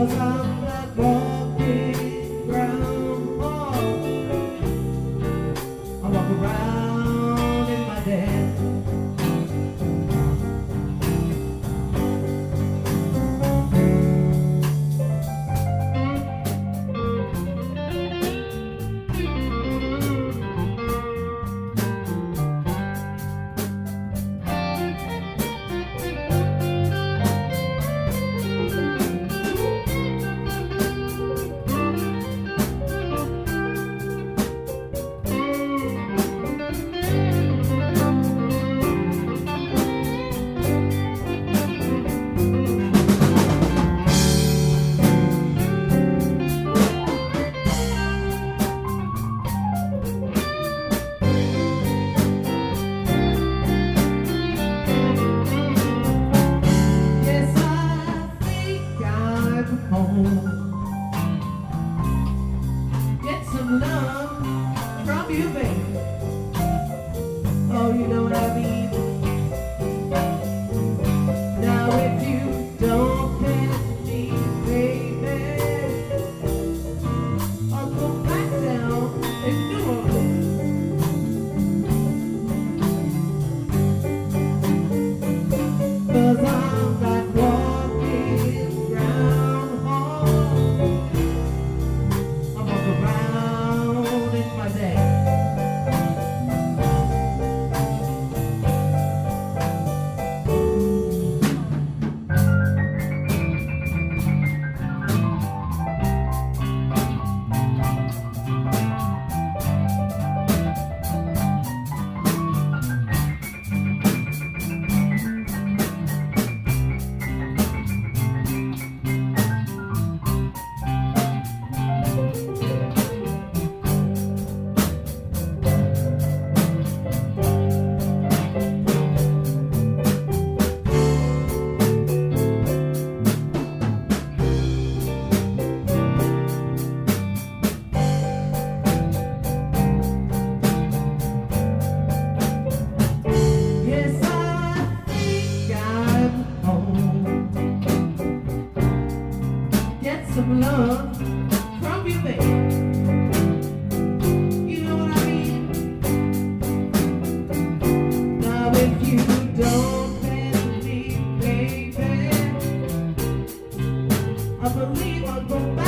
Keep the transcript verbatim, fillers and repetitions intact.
'cause I'm not walking groundhog. I walk around in my den. Get some love from you, baby. Oh, you know what I mean. Now if you don't get me, baby, I'll go back down in New Orleans. 'Cause I'm not walking groundhog. I walk around in my day. Some love from you, baby. You know what I mean? Now if you don't let me, baby, I believe I'll go back.